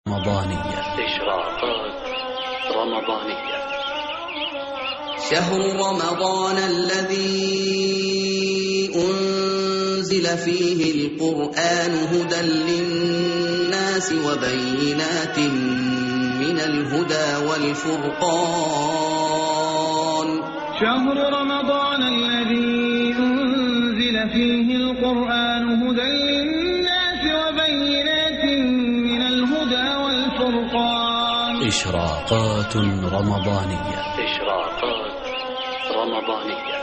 رمضانية. إشراقات رمضانية. شهر رمضان الذي أنزل فيه القرآن هدى للناس وبينات من الهدى والفرقان. شهر رمضان الذي أنزل فيه القرآن هدى للناس وبينات من الهدى والفرقان. إشراقات رمضانية. إشراقات رمضانية.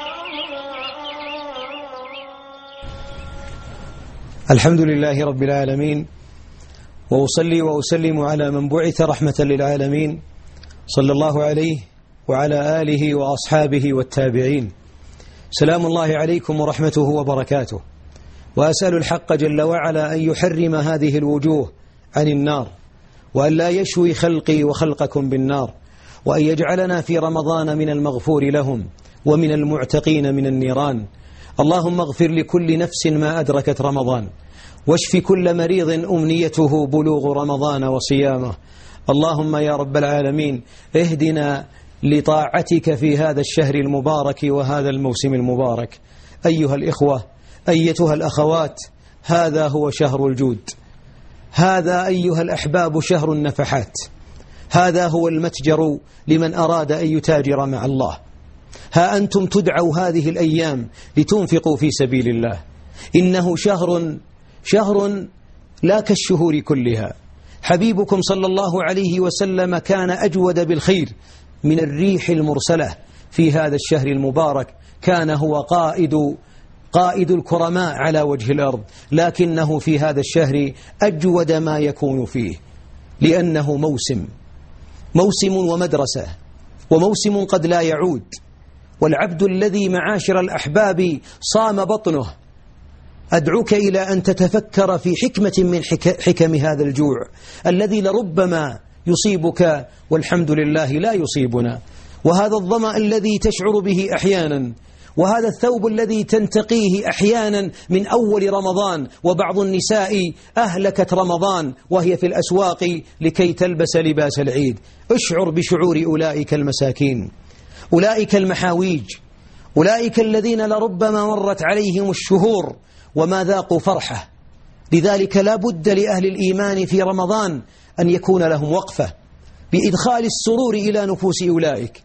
الحمد لله رب العالمين، وأصلي وأسلم على من بعث رحمة للعالمين، صلى الله عليه وعلى آله وأصحابه والتابعين. سلام الله عليكم ورحمته وبركاته. وأسأل الحق جل وعلا أن يحرم هذه الوجوه عن النار، وأن لا يشوي خلقي وخلقكم بالنار، وأن يجعلنا في رمضان من المغفور لهم ومن المعتقين من النيران. اللهم اغفر لكل نفس ما أدركت رمضان، واشف كل مريض أمنيته بلوغ رمضان وصيامه. اللهم يا رب العالمين اهدنا لطاعتك في هذا الشهر المبارك وهذا الموسم المبارك. أيها الإخوة، أيتها الأخوات، هذا هو شهر الجود، هذا أيها الأحباب شهر النفحات، هذا هو المتجر لمن أراد أن يتاجر مع الله. ها أنتم تدعوا هذه الأيام لتنفقوا في سبيل الله. إنه شهر لا كالشهور كلها. حبيبكم صلى الله عليه وسلم كان أجود بالخير من الريح المرسلة في هذا الشهر المبارك. كان هو قائد الكرماء على وجه الأرض، لكنه في هذا الشهر أجود ما يكون فيه، لأنه موسم ومدرسة، وموسم قد لا يعود. والعبد الذي معاشر الأحباب صام بطنه، أدعوك إلى أن تتفكر في حكمة من حكم هذا الجوع الذي لربما يصيبك والحمد لله لا يصيبنا، وهذا الظمأ الذي تشعر به أحيانا، وهذا الثوب الذي تنتقيه أحيانا من أول رمضان. وبعض النساء أهلكت رمضان وهي في الأسواق لكي تلبس لباس العيد. اشعر بشعور أولئك المساكين، أولئك المحاويج، أولئك الذين لربما مرت عليهم الشهور وما ذاقوا فرحة. لذلك لا بد لأهل الإيمان في رمضان أن يكون لهم وقفة بإدخال السرور إلى نفوس أولئك،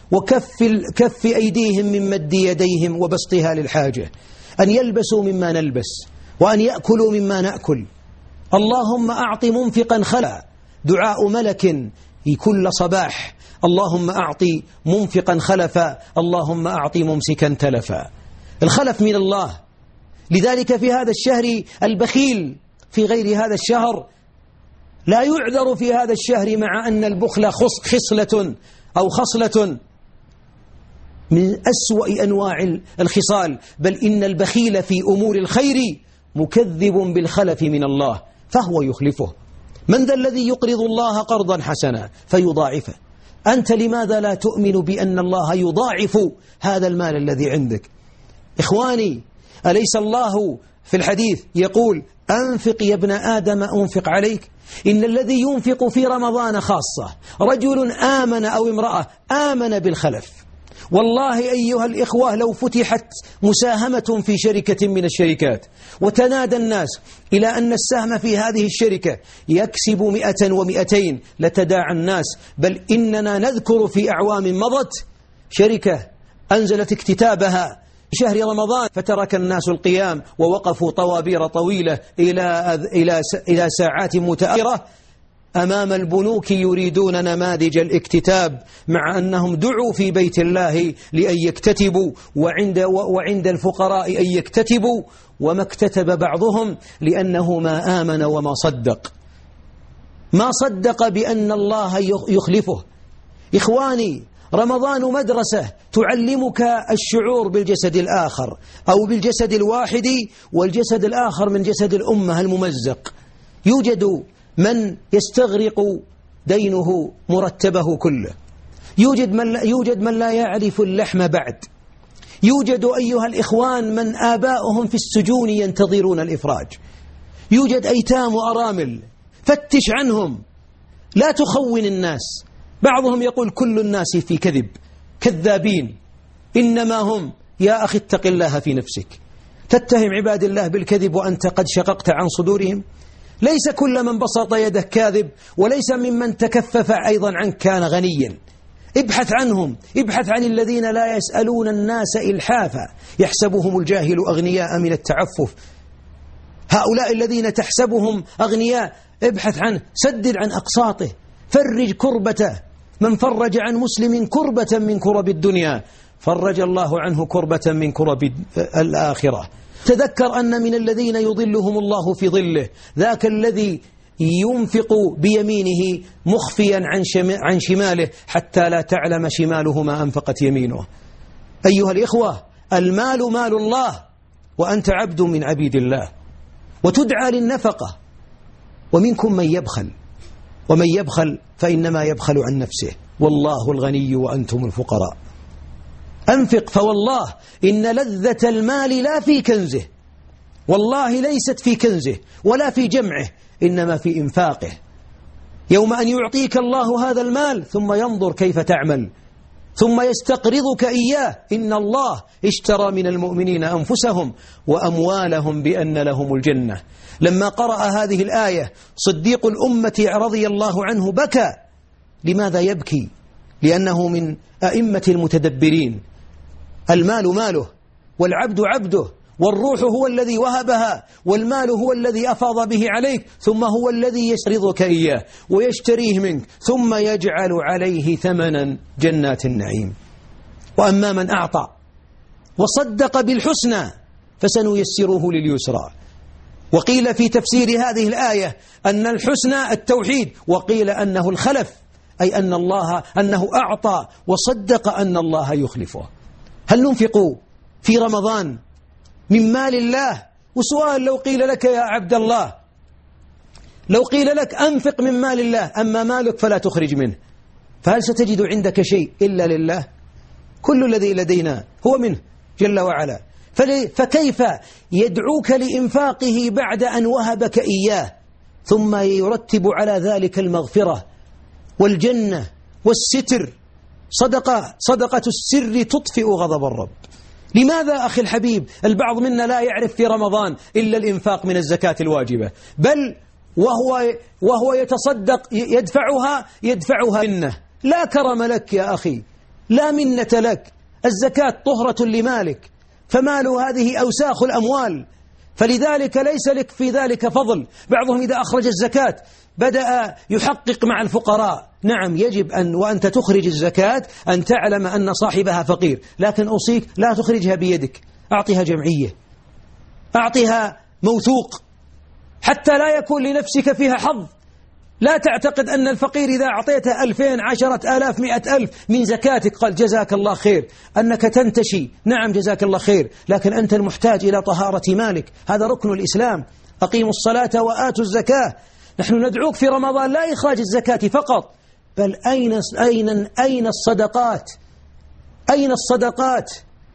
وكف أيديهم من مد يديهم وبسطها للحاجة، أن يلبسوا مما نلبس، وأن يأكلوا مما نأكل. اللهم أعط منفقا خلا، دعاء ملك كل صباح. اللهم أعط منفقا خلفا، اللهم أعط ممسكا تلفا. الخلف من الله. لذلك في هذا الشهر البخيل في غير هذا الشهر لا يعذر في هذا الشهر، مع أن البخل خصلة من أسوأ أنواع الخصال، بل إن البخيل في أمور الخير مكذب بالخلف من الله فهو يخلفه. من ذا الذي يقرض الله قرضا حسنا فيضاعفه؟ أنت لماذا لا تؤمن بأن الله يضاعف هذا المال الذي عندك؟ إخواني، أليس الله في الحديث يقول أنفق يا ابن آدم أنفق عليك؟ إن الذي ينفق في رمضان خاصة رجل آمن أو امرأة آمن بالخلف. والله أيها الإخوة، لو فتحت مساهمة في شركة من الشركات وتنادى الناس إلى أن السهم في هذه الشركة يكسب 100 و200 لتداعى الناس. بل إننا نذكر في أعوام مضت شركة أنزلت اكتتابها شهر رمضان فترك الناس القيام ووقفوا طوابير طويلة إلى ساعات متأخرة أمام البنوك يريدون نماذج الاكتتاب، مع أنهم دعوا في بيت الله لأن يكتتبوا وعند الفقراء أن يكتتبوا، وما اكتتب بعضهم لأنه ما آمن وما صدق بأن الله يخلفه. إخواني، رمضان مدرسة تعلمك الشعور بالجسد الآخر، أو بالجسد الواحد والجسد الآخر من جسد الأمة الممزق. يوجد من يستغرق دينه مرتبه كله، يوجد من لا يعرف اللحم بعد، يوجد أيها الإخوان من آباؤهم في السجون ينتظرون الإفراج، يوجد أيتام وأرامل فتش عنهم، لا تخون الناس. بعضهم يقول كل الناس في كذب، كذابين، إنما هم. يا أخي اتق الله في نفسك، تتهم عباد الله بالكذب وأنت قد شققت عن صدورهم؟ ليس كل من بسط يده كاذب، وليس ممن تكفف أيضا عنك كان غنيا. ابحث عنهم، ابحث عن الذين لا يسألون الناس إلحافا يحسبهم الجاهل أغنياء من التعفف. هؤلاء الذين تحسبهم أغنياء ابحث عنه، سدد عن أقساطه، فرج كربته. من فرج عن مسلم كربة من كرب الدنيا فرج الله عنه كربة من كرب الآخرة. تذكر أن من الذين يظلهم الله في ظله ذاك الذي ينفق بيمينه مخفيا عن شماله حتى لا تعلم شماله ما أنفقت يمينه. أيها الإخوة، المال مال الله، وأنت عبد من عبيد الله، وتدعى للنفقة. ومنكم من يبخل، ومن يبخل فإنما يبخل عن نفسه، والله الغني وأنتم الفقراء. أنفق، فوالله إن لذة المال لا في كنزه، والله ليست في كنزه ولا في جمعه، إنما في إنفاقه. يوم أن يعطيك الله هذا المال ثم ينظر كيف تعمل، ثم يستقرضك إياه. إن الله اشترى من المؤمنين أنفسهم وأموالهم بأن لهم الجنة. لما قرأ هذه الآية صديق الأمة رضي الله عنه بكى. لماذا يبكي؟ لأنه من أئمة المتدبرين. المال ماله، والعبد عبده، والروح هو الذي وهبها، والمال هو الذي أفاض به عليك، ثم هو الذي يسرضك إياه ويشتريه منك، ثم يجعل عليه ثمنا جنات النعيم. وأما من أعطى وصدق بالحسنى فسنيسره لليسرى. وقيل في تفسير هذه الآية أن الحسنى التوحيد، وقيل أنه الخلف، أي أنه أعطى وصدق أن الله يخلفه. هل ننفق في رمضان من مال الله؟ وسؤال، لو قيل لك يا عبد الله، لو قيل لك أنفق من مال الله، أما مالك فلا تخرج منه، فهل ستجد عندك شيء إلا لله؟ كل الذي لدينا هو منه جل وعلا. فكيف يدعوك لإنفاقه بعد أن وهبك إياه، ثم يرتب على ذلك المغفرة والجنة والستر؟ صدقة السر تطفئ غضب الرب. لماذا أخي الحبيب البعض منا لا يعرف في رمضان إلا الإنفاق من الزكاة الواجبة، بل وهو يتصدق يدفعها منه؟ لا كرم لك يا أخي، لا منة لك. الزكاة طهرة لمالك، فمال هذه أوساخ الأموال، فلذلك ليس لك في ذلك فضل. بعضهم إذا أخرج الزكاة بدأ يحقق مع الفقراء. نعم، يجب وأنت تخرج الزكاة أن تعلم أن صاحبها فقير، لكن أوصيك لا تخرجها بيدك، أعطها جمعية، أعطها موثوق، حتى لا يكون لنفسك فيها حظ. لا تعتقد أن الفقير إذا أعطيته 2000 10,000 100,000 من زكاتك قال جزاك الله خير، أنك تنتشي، نعم جزاك الله خير، لكن أنت المحتاج إلى طهارة مالك. هذا ركن الإسلام. أقيموا الصلاة وآتوا الزكاة. نحن ندعوك في رمضان لا إخراج الزكاة فقط، بل أين الصدقات؟ أين الصدقات؟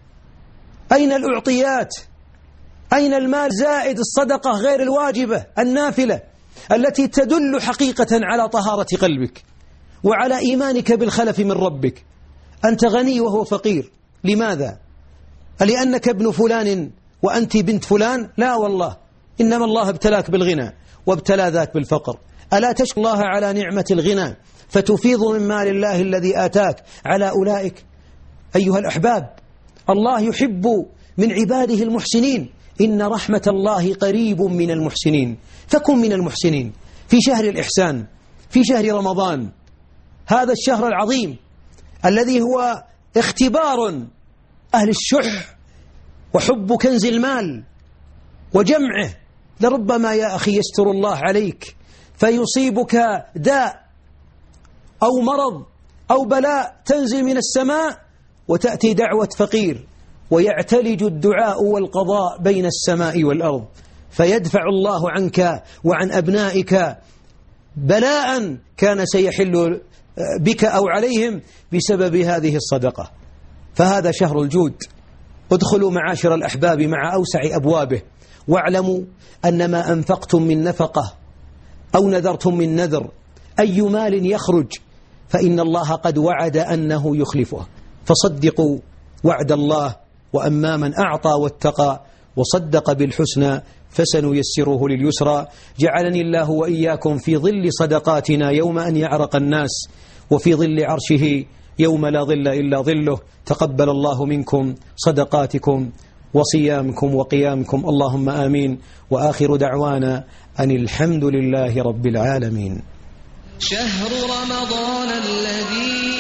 أين الأعطيات؟ أين المال زائد الصدقة غير الواجبة النافلة التي تدل حقيقة على طهارة قلبك وعلى إيمانك بالخلف من ربك؟ أنت غني وهو فقير، لماذا؟ لأنك ابن فلان وأنت بنت فلان؟ لا والله، إنما الله ابتلاك بالغنى وابتلى ذاك بالفقر. ألا تشكر الله على نعمة الغنى فتفيض من مال الله الذي آتاك على أولئك؟ أيها الأحباب، الله يحب من عباده المحسنين. إن رحمة الله قريب من المحسنين، فكن من المحسنين في شهر الإحسان، في شهر رمضان، هذا الشهر العظيم الذي هو اختبار أهل الشح وحب كنز المال وجمعه. لربما يا أخي يستر الله عليك فيصيبك داء أو مرض أو بلاء تنزل من السماء وتأتي دعوة فقير، ويعتلج الدعاء والقضاء بين السماء والأرض، فيدفع الله عنك وعن أبنائك بلاء كان سيحل بك أو عليهم بسبب هذه الصدقة. فهذا شهر الجود. ادخلوا معاشر الأحباب مع أوسع أبوابه، واعلموا أن ما أنفقتم من نفقة أو نذرتم من نذر أي مال يخرج فإن الله قد وعد أنه يخلفه، فصدقوا وعد الله. وأما من أعطى واتقى وصدق بالحسنى فسنيسره لليسرى. جعلني الله وإياكم في ظل صدقاتنا يوم أن يعرق الناس، وفي ظل عرشه يوم لا ظل إلا ظله. تقبل الله منكم صدقاتكم وصيامكم وقيامكم، اللهم آمين. وآخر دعوانا أن الحمد لله رب العالمين. شهر رمضان الذي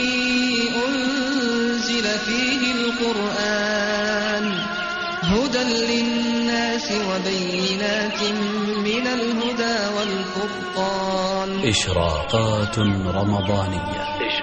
أنزل فيه القرآن هدى للناس وبينات من الهدى والفرقان. إشراقات رمضانية.